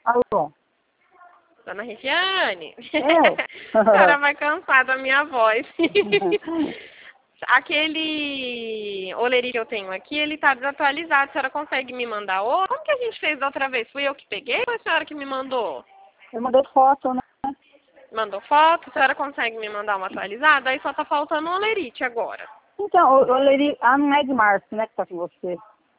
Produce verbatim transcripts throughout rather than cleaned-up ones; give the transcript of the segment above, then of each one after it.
Alô? Dona Regiane? Eu? A senhora vai cansar da minha voz. Aquele olerite que eu tenho aqui, ele tá desatualizado. A senhora consegue me mandar outro? Como que a gente fez da outra vez? Fui eu que peguei ou a senhora que me mandou? Eu mandei foto, né? Mandou foto? A senhora consegue me mandar uma atualizada? Aí só tá faltando o olerite agora. Então, o olerite... Ah, não é de março, né, que tá com você.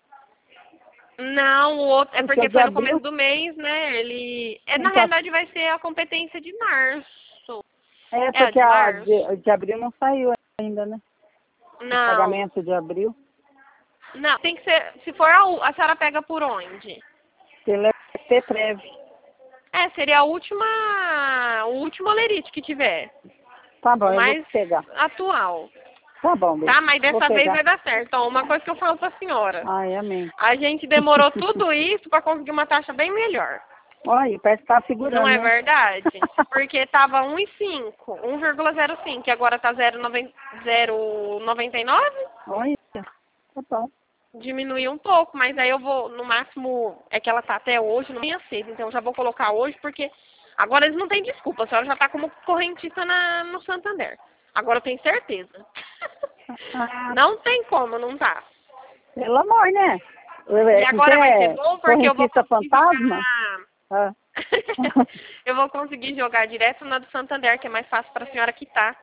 Não, o outro... É Porque é porque de foi no abril. começo do mês, né? Ele... É, na Então, realidade vai ser a competência de março. é É a porque de a março? de, de abril não saiu ainda, né? O Não. pagamento de abril. Não, tem que ser... Se for a... u- A senhora pega por onde? Ele é T breve. É, seria a última... O último olerite que tiver. Tá bom, O eu vou mais pegar. atual. Tá bom, Tá? beijo. Mas Vou dessa vez pegar. vai dar certo. Ó, uma coisa que eu falo pra senhora. Ai, amém. A gente demorou tudo isso pra conseguir uma taxa bem melhor. Olha, parece que tá Não figurando, é né? verdade? Porque tava um vírgula cinco, um vírgula zero cinco, e agora tá zero vírgula noventa e nove? Olha, tá bom. Diminuiu um pouco, mas aí eu vou, no máximo, é que ela tá até hoje, não tinha cedo, então eu já vou colocar hoje, porque agora eles não têm desculpa, a senhora já tá como correntista na, no Santander. Agora eu tenho certeza. Ah, Não tem como, não tá. pelo amor, né? Eu- E é, Como que agora vai ser é? bom porque eu vou Correntista conseguir fantasma? jogar. Ah. Eu vou conseguir jogar direto na do Santander, que é mais fácil para a senhora quitar.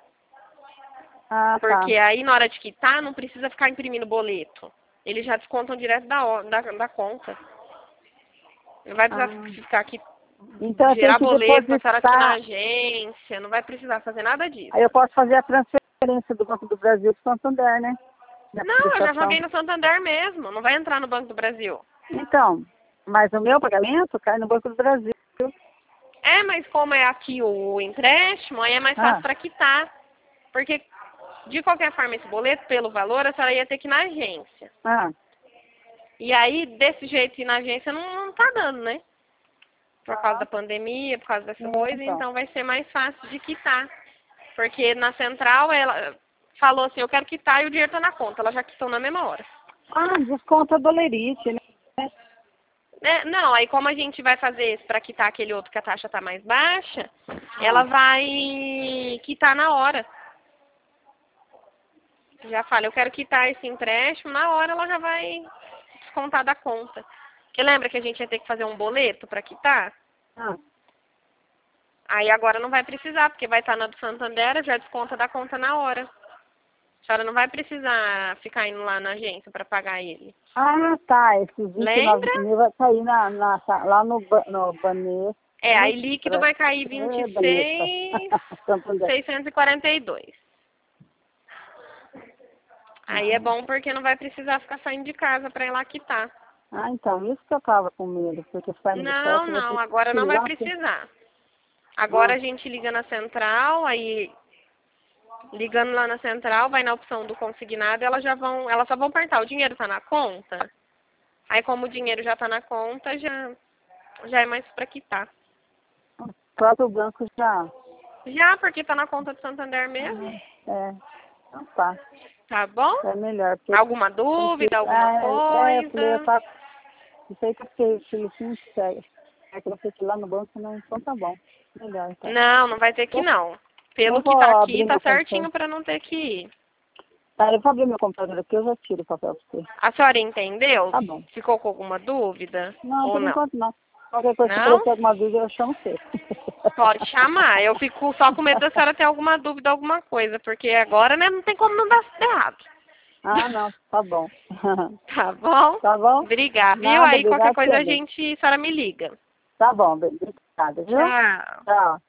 Ah, tá. Porque aí na hora de quitar não precisa ficar imprimindo boleto. Eles já descontam direto da, ho- da, da conta. Não vai precisar Ah. ficar aqui Então eu tenho gerar que boleto para a senhora aqui na depositar. agência. Não vai precisar fazer nada disso. Aí eu posso fazer a transferência do Banco do Brasil para Santander, né? Da Não, eu já prestação. joguei no Santander mesmo. Não vai entrar no Banco do Brasil. Então, mas o meu pagamento cai no Banco do Brasil. É, mas como é aqui o empréstimo, aí é mais fácil Ah, para quitar. Porque, de qualquer forma, esse boleto, pelo valor, a senhora ia ter que ir na agência. ah. E aí, desse jeito, ir na agência não, não tá dando, né? Por causa da pandemia, por causa dessa coisa, Então. então vai ser mais fácil de quitar. Porque na central, ela falou assim, eu quero quitar e o dinheiro tá na conta. Ela já quitou na mesma hora. Ah, desconta do lerite, né? Né? Não, aí como a gente vai fazer isso para quitar aquele outro que a taxa tá mais baixa, Ah. ela vai quitar na hora. Já fala, eu quero quitar esse empréstimo, na hora ela já vai descontar da conta. Porque lembra que a gente ia ter que fazer um boleto para quitar? Ah. Aí agora não vai precisar, porque vai estar na do Santander, já desconta da conta na hora. A senhora não vai precisar ficar indo lá na agência para pagar ele. Ah, tá. Esses vinte e nove Lembra? mil vai cair na, na, lá no, ba- no Banê. É, aí líquido vai cair vinte É, e Baneta. seis Santander. mil seiscentos e quarenta e dois. Aí é bom porque não vai precisar ficar saindo de casa para ir lá quitar. Ah, então, isso que eu tava com medo, porque sai muito Não, perto, eu vou não, ter agora que ir não vai lá. porque- precisar. Agora Ah, a gente liga na central, aí ligando lá na central, vai na opção do consignado, elas já vão, elas só vão perguntar, o dinheiro tá na conta? Aí como o dinheiro já tá na conta, já, já é mais pra quitar. o próprio banco já. Já, porque tá na conta do Santander mesmo. É, então tá. Tá bom? É melhor. Porque Alguma tem que, dúvida, alguma é, é, eu falei, eu coisa? tava. Não sei que eu fiquei fiquei sincero. É que eu fiquei lá no banco, não, então tá bom. Melhor, então. Não, não vai ter que Eu, não. eu Pelo que vou tá aqui, abrir tá meu computador. certinho pra não ter que ir. Tá, eu vou abrir meu computador aqui, eu já tiro o papel pra você. A senhora entendeu? Tá bom. Ficou com alguma dúvida? Não, Ou por não? enquanto não. Qualquer coisa, se Não? aparecer alguma dúvida, eu chamo você. Pode chamar. Eu fico só com medo da senhora ter alguma dúvida, alguma coisa, porque agora, né, não tem como não dar errado. Ah, não, tá bom. Tá bom? Tá bom? Obrigada, viu? Nada, Aí qualquer obrigado coisa a também. gente, a senhora me liga. Tá bom, bem, obrigada, viu? Tchau. Tchau.